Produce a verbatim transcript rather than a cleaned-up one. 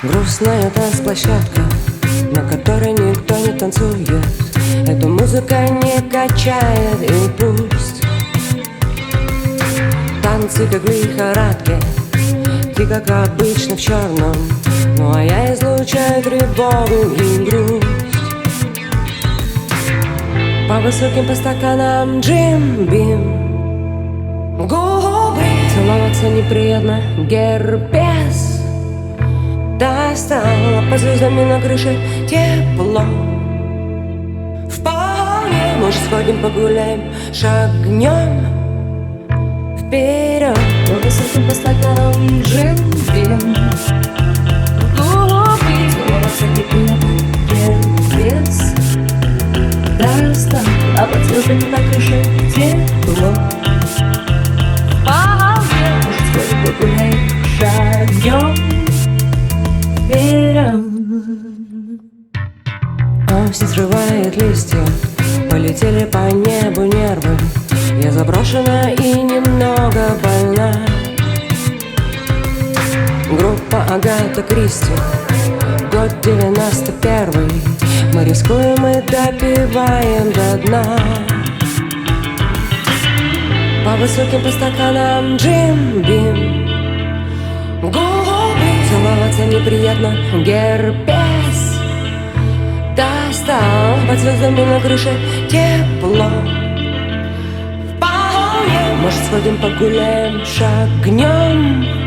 Грустная танцплощадка, на которой никто не танцует. Эта музыка не качает, и пусть танцы как в лихорадке. Ты, как обычно, в черном, ну а я излучаю тревогу и грусть. По высоким по стаканам джим-бим, губы целоваться неприятно, герпес достал, а под звездами на крыше тепло. Вполне, может, сходим погуляем, шагнем вперед. По высоким по стаканам джим-бим, губы целоваться неприятно, герпес достал, а под звездами на крыше тепло. Вполне, может, сходим погуляем, шагнем вперед. Осень срывает листья, полетели по небу нервы. Я заброшена и немного больна. Группа Агата Кристи, год девяносто первый. Мы рискуем и допиваем до дна. По высоким по стаканам джим-бим, губы целоваться неприятно, герпес достал, под звездами на крыше тепло. Вполне, может, сходим погуляем, шагнем